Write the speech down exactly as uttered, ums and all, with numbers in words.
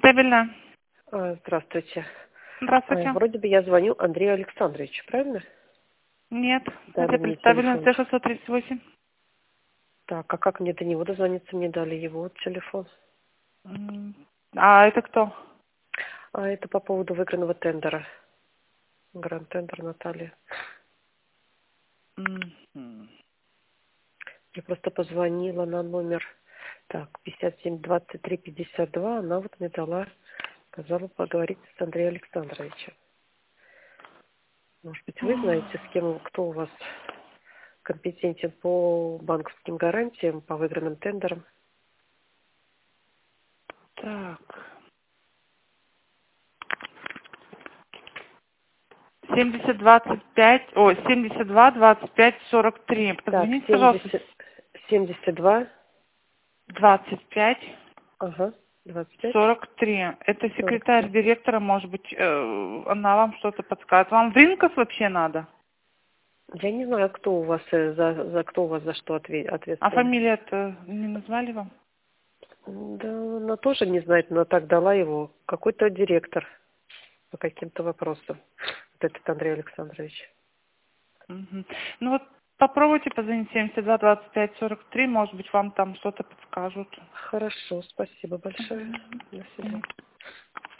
Стабильно. А, Здравствуйте. А, Здравствуйте. Вроде бы я звоню Андрею Александровичу, правильно? Нет, Дали это мне представлено телефон. Ц шестьсот тридцать восемь. Так, а как мне до него дозвониться? Мне дали его вот телефон. М, А это кто? А это по поводу выигранного тендера. Гранд-тендер Наталья. Мгм. Я просто позвонила на номер так, пятьдесят семь двадцать три пятьдесят два. Она вот мне дала, сказала поговорить с Андреем Александровичем. Может быть, вы знаете, с кем, кто у вас компетентен по банковским гарантиям, по выигранным тендерам? Так. семьдесят двадцать пять, о, семьдесят два двадцать пять сорок три. Так, Позвоните, пожалуйста, семьдесят, семьдесят два. двадцать пять Ага, двадцать пять, сорок три. Это сорок секретарь три. директора, может быть, э, она вам что-то подскажет. Вам в Ринкос вообще надо? Я не знаю, кто у вас э, за, за кто у вас за что отве- А ответственный. фамилия-то не назвали вам? Да, она тоже не знает, но так дала его. Какой-то директор по каким-то вопросам. Вот этот Андрей Александрович. Мгм. Ну вот попробуйте позвонить семьдесят два двадцать пять сорок три, может быть, вам там что-то подскажут. Хорошо, спасибо большое. Мгм. До свидания.